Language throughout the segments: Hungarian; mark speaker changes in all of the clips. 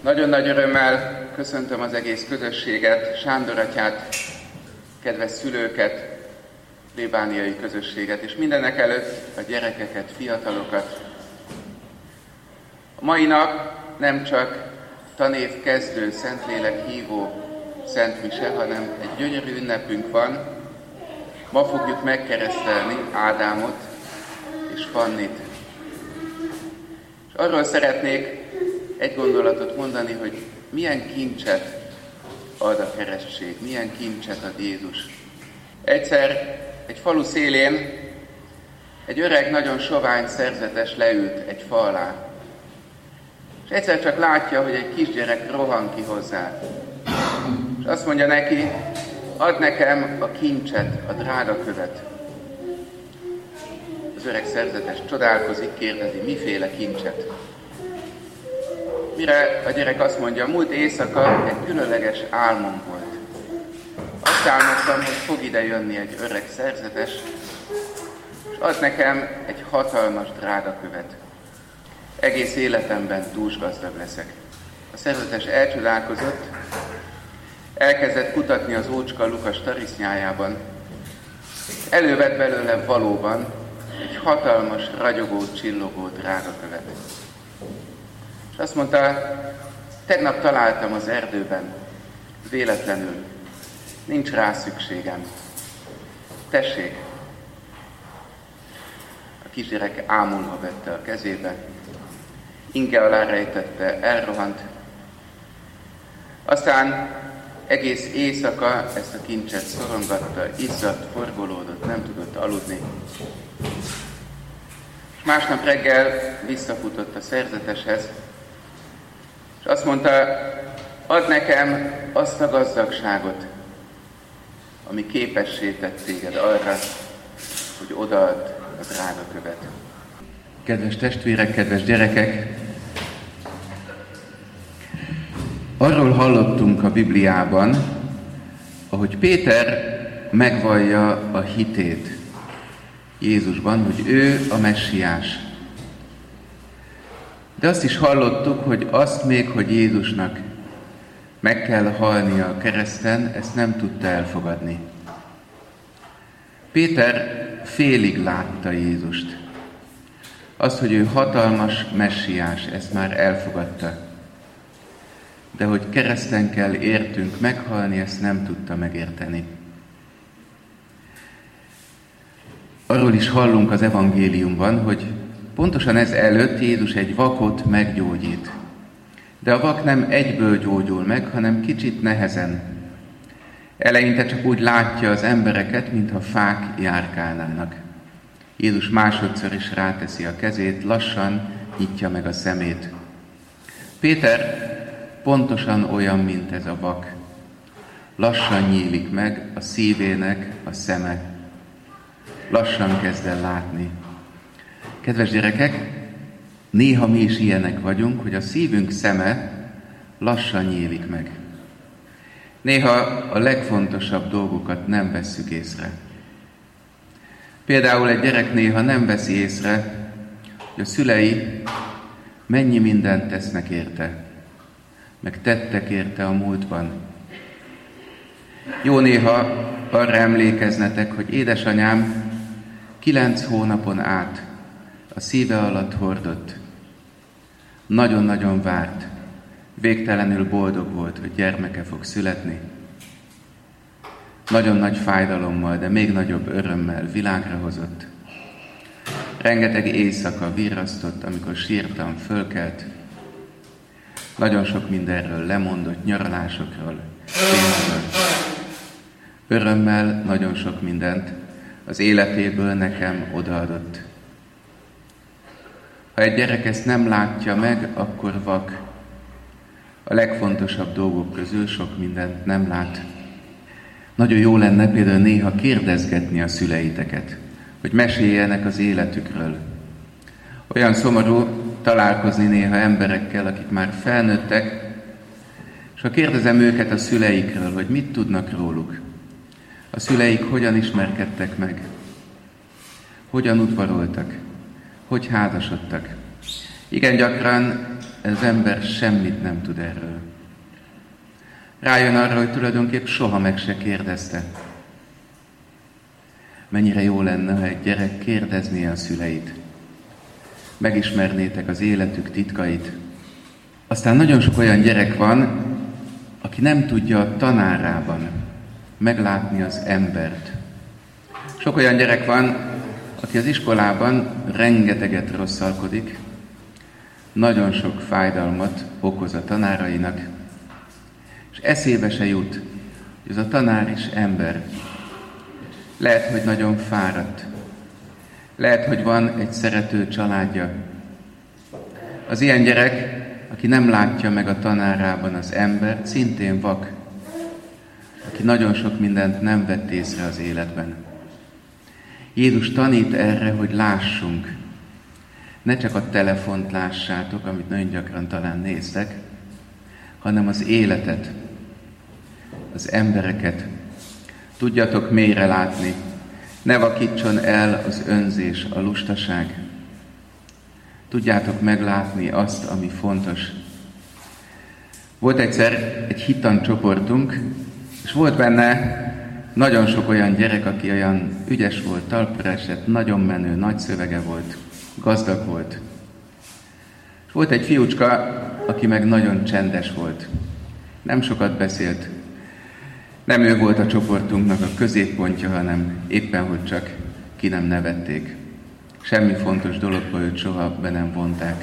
Speaker 1: Nagyon nagy örömmel köszöntöm az egész közösséget, Sándor atyát, kedves szülőket, plébániai közösséget, és mindenek előtt a gyerekeket, fiatalokat. A mai nap nem csak tanév kezdő, Szentlélek hívó Szent Mise, hanem egy gyönyörű ünnepünk van. Ma fogjuk megkeresztelni Ádámot és Fannit. És arról szeretnék egy gondolatot mondani, hogy milyen kincset ad a keresztség, milyen kincset ad Jézus. Egyszer egy falu szélén egy öreg, nagyon sovány szerzetes leült egy fa alá. És egyszer csak látja, hogy egy kisgyerek rohan ki hozzá. És azt mondja neki, add nekem a kincset, a drága követ. Az öreg szerzetes csodálkozik, kérdezi, miféle kincset. Mire a gyerek azt mondja, múlt éjszaka egy különleges álmom volt. Azt álmodtam, hogy fog ide jönni egy öreg szerzetes, és ad nekem egy hatalmas drága követ. Egész életemben dúsgazdag leszek. A szerzetes elcsodálkozott, elkezdett kutatni az ócska Lukas tarisznyájában. Elővett belőle valóban egy hatalmas, ragyogó, csillogó drága követ. És azt mondta, tegnap találtam az erdőben, véletlenül. Nincs rá szükségem. Tessék! A kisgyerek ámulva vette a kezébe, inge alá rejtette, elrohant. Aztán egész éjszaka ezt a kincset szorongatta, izzadt, forgolódott, nem tudott aludni. És másnap reggel visszafutott a szerzeteshez, és azt mondta, add nekem azt a gazdagságot, ami képessé tett téged arra, hogy odaadd a drága követ. Kedves testvérek, kedves gyerekek! Arról hallottunk a Bibliában, ahogy Péter megvallja a hitét Jézusban, hogy ő a messiás. De azt is hallottuk, hogy azt még, hogy Jézusnak meg kell halnia a kereszten, ezt nem tudta elfogadni. Péter félig látta Jézust. Azt, hogy ő hatalmas messiás, ezt már elfogadta. De hogy kereszten kell értünk meghalni, ezt nem tudta megérteni. Arról is hallunk az evangéliumban, hogy pontosan ez előtt Jézus egy vakot meggyógyít. De a vak nem egyből gyógyul meg, hanem kicsit nehezen. Eleinte csak úgy látja az embereket, mintha fák járkálnának. Jézus másodszor is ráteszi a kezét, lassan nyitja meg a szemét. Péter pontosan olyan, mint ez a vak. Lassan nyílik meg a szívének a szeme. Lassan kezd el látni. Kedves gyerekek, néha mi is ilyenek vagyunk, hogy a szívünk szeme lassan nyílik meg. Néha a legfontosabb dolgokat nem vesszük észre. Például egy gyerek néha nem veszi észre, hogy a szülei mennyi mindent tesznek érte, meg tettek érte a múltban. Jó néha arra emlékeznetek, hogy édesanyám 9 hónapon át a szíve alatt hordott. Nagyon-nagyon várt, végtelenül boldog volt, hogy gyermeke fog születni. Nagyon nagy fájdalommal, de még nagyobb örömmel világra hozott. Rengeteg éjszaka virrasztott, amikor sírtam, fölkelt. Nagyon sok mindenről lemondott, nyaralásokról, pénzről. Örömmel nagyon sok mindent az életéből nekem odaadott. Ha egy gyerek ezt nem látja meg, akkor vak. A legfontosabb dolgok közül sok mindent nem lát. Nagyon jó lenne például néha kérdezgetni a szüleiteket, hogy meséljenek az életükről. Olyan szomorú találkozni néha emberekkel, akik már felnőttek, és ha kérdezem őket a szüleikről, hogy mit tudnak róluk, a szüleik hogyan ismerkedtek meg, hogyan udvaroltak, hogy házasodtak. Igen gyakran az ember semmit nem tud erről. Rájön arra, hogy tulajdonképp soha meg se kérdezte. Mennyire jó lenne, ha egy gyerek kérdezné a szüleit. Megismernétek az életük titkait. Aztán nagyon sok olyan gyerek van, aki nem tudja a tanárában meglátni az embert. Sok olyan gyerek van, aki az iskolában rengeteget rosszalkodik, nagyon sok fájdalmat okoz a tanárainak, és eszébe se jut, hogy ez a tanár is ember. Lehet, hogy nagyon fáradt. Lehet, hogy van egy szerető családja. Az ilyen gyerek, aki nem látja meg a tanárában az embert, szintén vak, aki nagyon sok mindent nem vett észre az életben. Jézus tanít erre, hogy lássunk. Ne csak a telefont lássátok, amit nagyon gyakran talán néztek, hanem az életet, az embereket. Tudjatok mélyre látni, ne vakítson el az önzés, a lustaság. Tudjátok meglátni azt, ami fontos. Volt egyszer egy hittancsoportunk, és volt benne nagyon sok olyan gyerek, aki olyan ügyes volt, talpra esett, nagyon menő, nagy szövege volt, gazdag volt. És volt egy fiúcska, aki meg nagyon csendes volt. Nem sokat beszélt. Nem ő volt a csoportunknak a középpontja, hanem éppen, hogy csak ki nem nevették. Semmi fontos dologba őt soha be nem vonták.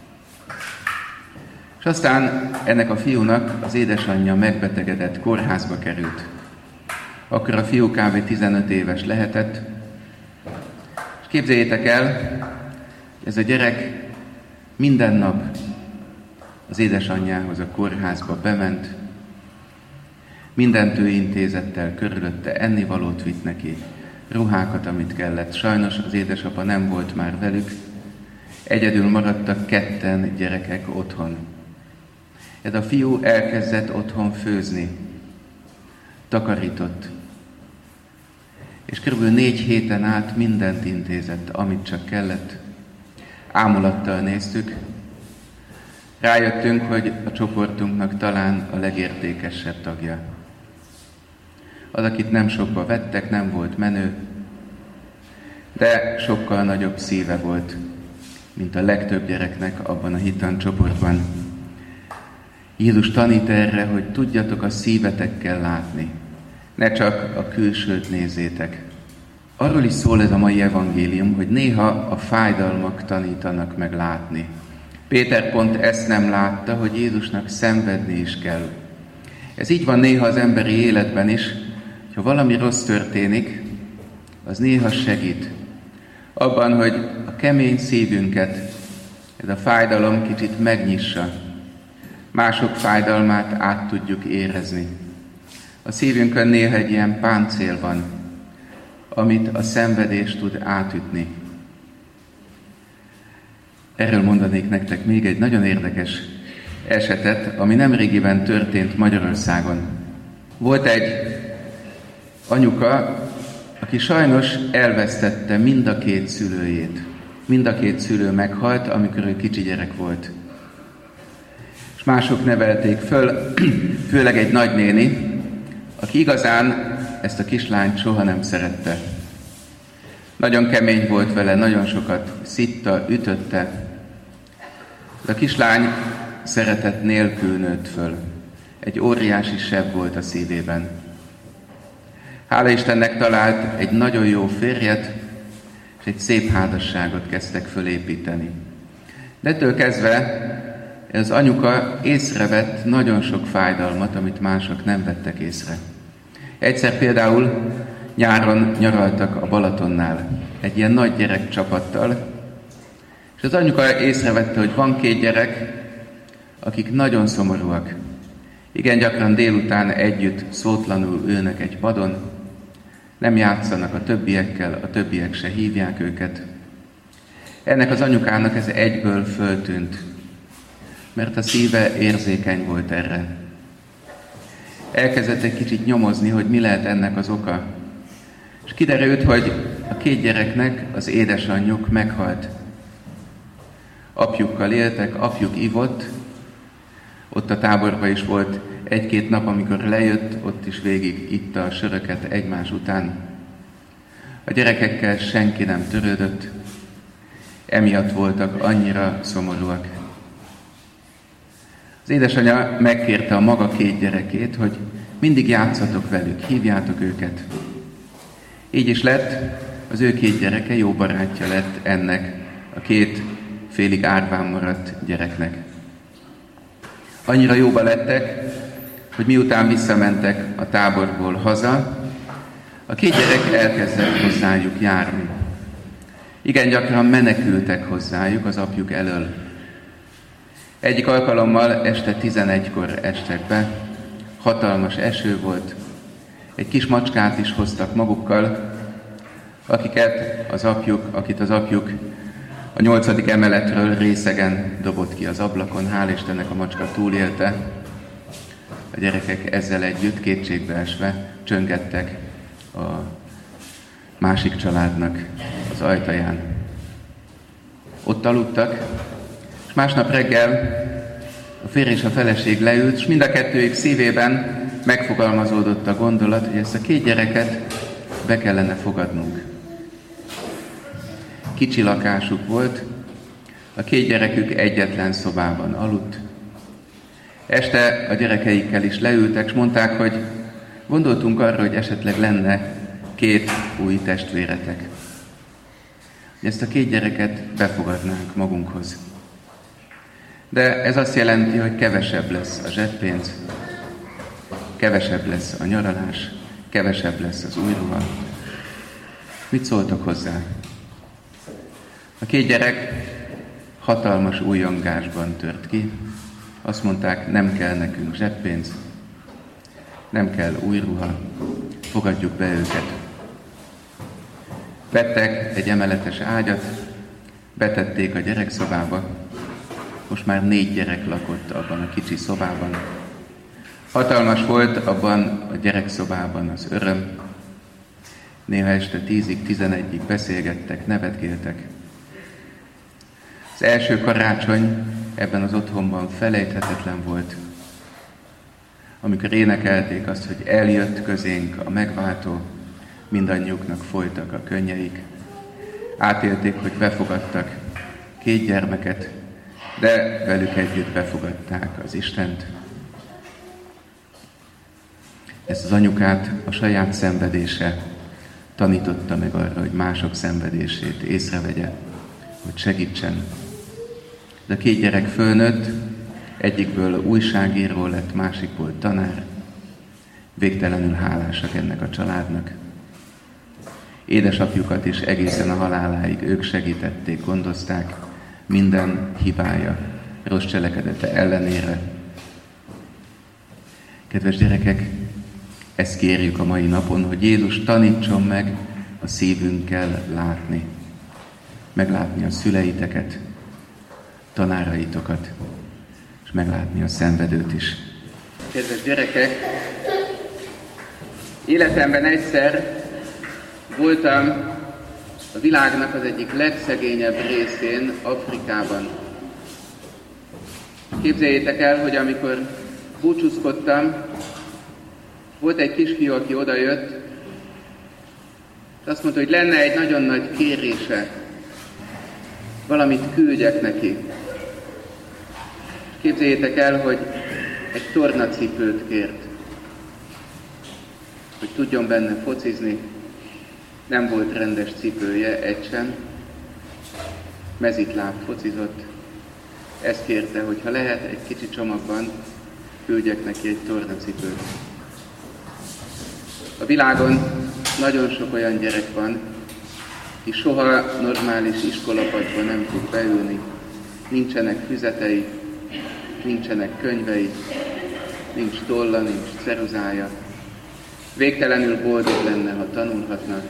Speaker 1: És aztán ennek a fiúnak az édesanyja megbetegedett, kórházba került. Akkor a fiú kb. 15 éves lehetett. És képzeljétek el, ez a gyerek minden nap az édesanyjához a kórházba bement, mindent ő intézett el körülötte, ennivalót vitt neki, ruhákat, amit kellett. Sajnos az édesapa nem volt már velük, egyedül maradtak ketten gyerekek otthon. Ez a fiú elkezdett otthon főzni, takarított, és kb. 4 héten át mindent intézett, amit csak kellett. Ámulattal néztük, rájöttünk, hogy a csoportunknak talán a legértékesebb tagja. Az, akit nem sokba vettek, nem volt menő, de sokkal nagyobb szíve volt, mint a legtöbb gyereknek abban a hittancsoportban. Jézus tanít erre, hogy tudjatok a szívetekkel látni, ne csak a külsőt nézzétek. Arról is szól ez a mai evangélium, hogy néha a fájdalmak tanítanak meg látni. Péter pont ezt nem látta, hogy Jézusnak szenvedni is kell. Ez így van néha az emberi életben is, ha valami rossz történik, az néha segít abban, hogy a kemény szívünket ez a fájdalom kicsit megnyissa. Mások fájdalmát át tudjuk érezni. A szívünkön néha egy ilyen páncél van, amit a szenvedés tud átütni. Erről mondanék nektek még egy nagyon érdekes esetet, ami nemrégiben történt Magyarországon. Volt egy anyuka, aki sajnos elvesztette mind a 2 szülőjét. Mind a 2 szülő meghalt, amikor ő kicsi gyerek volt. És mások nevelték föl, főleg egy nagynéni, aki igazán ezt a kislányt soha nem szerette. Nagyon kemény volt vele, nagyon sokat szitta, ütötte. De a kislány szeretet nélkül nőtt föl. Egy óriási seb volt a szívében. Hála Istennek talált egy nagyon jó férjet, és egy szép házasságot kezdtek fölépíteni. De ettől kezdve az anyuka észrevett nagyon sok fájdalmat, amit mások nem vettek észre. Egyszer például nyáron nyaraltak a Balatonnál, egy ilyen nagy gyerekcsapattal, és az anyuka észrevette, hogy van 2 gyerek, akik nagyon szomorúak. Igen gyakran délután együtt szótlanul ülnek egy padon, nem játszanak a többiekkel, a többiek se hívják őket. Ennek az anyukának ez egyből föltűnt, mert a szíve érzékeny volt erre. Elkezdett egy kicsit nyomozni, hogy mi lehet ennek az oka. És kiderült, hogy a 2 gyereknek az édesanyjuk meghalt. apjukkal éltek, apjuk ivott, ott a táborban is volt egy-két nap, amikor lejött, ott is végig itta a söröket egymás után. A gyerekekkel senki nem törődött, emiatt voltak annyira szomorúak. Az édesanyja megkérte a maga 2 gyerekét, hogy mindig játszatok velük, hívjátok őket. Így is lett, az ő 2 gyereke jó barátja lett ennek a 2 félig árván maradt gyereknek. Annyira jóba lettek, hogy miután visszamentek a táborból haza, a 2 gyerek elkezdett hozzájuk járni. Igen gyakran menekültek hozzájuk az apjuk elől. Egyik alkalommal este 11-kor estek be, hatalmas eső volt, egy kis macskát is hoztak magukkal, akit az apjuk a 8. emeletről részegen dobott ki az ablakon, hál' Istennek a macska túlélte. A gyerekek ezzel együtt kétségbeesve csöngettek a másik családnak az ajtaján. Ott aludtak, és másnap reggel a férj és a feleség leült, és mind a kettőjük szívében megfogalmazódott a gondolat, hogy ezt a 2 gyereket be kellene fogadnunk. Kicsi lakásuk volt, a 2 gyerekük egyetlen szobában aludt. Este a gyerekeikkel is leültek, és mondták, hogy gondoltunk arra, hogy esetleg lenne 2 új testvéretek. Ezt a 2 gyereket befogadnánk magunkhoz. De ez azt jelenti, hogy kevesebb lesz a zseppénz, kevesebb lesz a nyaralás, kevesebb lesz az új ruha. Mit szóltok hozzá? A 2 gyerek hatalmas újongásban tört ki. Azt mondták, nem kell nekünk zseppénz, nem kell új ruha, fogadjuk be őket. Vettek egy emeletes ágyat, betették a gyerekszobába. Most már 4 gyerek lakott abban a kicsi szobában. Hatalmas volt abban a gyerekszobában az öröm. Néha este 10-ig, 11-ig beszélgettek, nevetgéltek. Az első karácsony ebben az otthonban felejthetetlen volt, amikor énekelték azt, hogy eljött közénk a megváltó, mindannyiuknak folytak a könnyeik. Átélték, hogy befogadtak 2 gyermeket, de velük együtt befogadták az Istent. Ezt az anyukát a saját szenvedése tanította meg arra, hogy mások szenvedését észrevegye, hogy segítsen. De a 2 gyerek fölnőtt, egyikből újságíró lett, másikból tanár. Végtelenül hálásak ennek a családnak. Édesapjukat is egészen a haláláig ők segítették, gondozták, minden hibája, rossz cselekedete ellenére. Kedves gyerekek, ezt kérjük a mai napon, hogy Jézus tanítson meg a szívünkkel látni. Meglátni a szüleiteket, tanáraitokat, és meglátni a szenvedőt is. Kedves gyerekek, életemben egyszer voltam a világnak az egyik legszegényebb részén, Afrikában. Képzeljétek el, hogy amikor búcsúzkodtam, volt egy kisfiú, aki odajött, és azt mondta, hogy lenne egy nagyon nagy kérése, valamit küldjek neki. Képzeljétek el, hogy egy tornacipőt kért, hogy tudjon benne focizni. Nem volt rendes cipője, egy sem. Mezitláb focizott. Ezt kérte, hogy ha lehet, egy kicsi csomagban küldjek neki egy tornacipőt. A világon nagyon sok olyan gyerek van, aki soha normális iskolapadba nem tud beülni. Nincsenek füzetei, nincsenek könyvei, nincs tolla, nincs ceruzája. Végtelenül boldog lenne, ha tanulhatnak.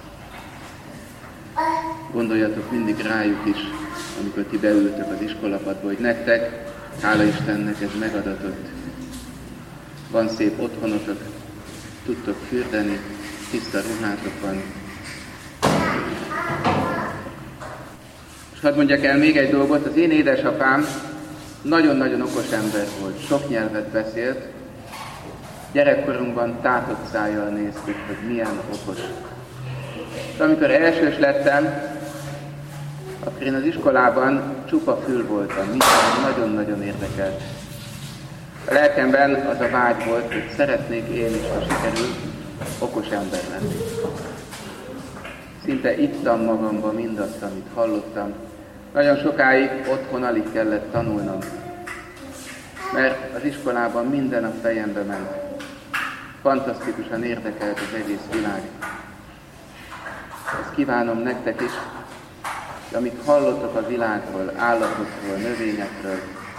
Speaker 1: Gondoljatok mindig rájuk is, amikor ti beültök az iskolapadba, hogy nektek, hála Istennek, ez megadatott. Van szép otthonotok, tudtok fürdeni, tiszta ruhátok van. És És hadd mondjak el még egy dolgot, az én édesapám nagyon-nagyon okos ember volt, sok nyelvet beszélt. Gyerekkorunkban tátott szájjal néztük, hogy milyen okos. De amikor elsős lettem, akkor én az iskolában csupa fül voltam, minden nagyon-nagyon érdekelt. A lelkemben az a vágy volt, hogy szeretnék én is, ha sikerül, okos ember lenni. Szinte ittam magamba mindazt, amit hallottam. Nagyon sokáig otthon alig kellett tanulnom, mert az iskolában minden a fejembe ment. Fantasztikusan érdekelt az egész világ. Ezt kívánom nektek is, hogy amit hallottok a világról, állatokról, növényekről,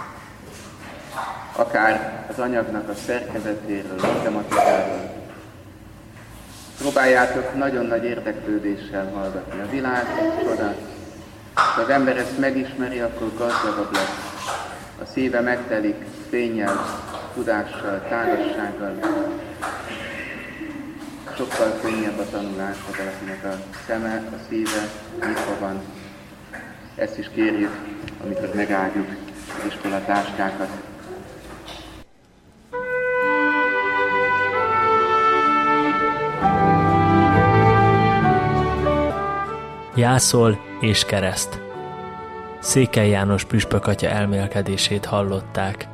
Speaker 1: akár az anyagnak a szerkezetéről, matematikáról, próbáljátok nagyon nagy érdeklődéssel hallgatni. A világ egy csoda. Ha az ember ezt megismeri, akkor gazdagabb lesz. A szíve megtelik fénnyel, tudással, tágassággal. Sokkal könnyebb a tanulás, ha valakinek a szeme, a szíve nyitva van. Ezt is kérjük, amikor megálljuk az iskolatáskákat.
Speaker 2: Jászol és kereszt. Székely János püspök atya elmélkedését hallották.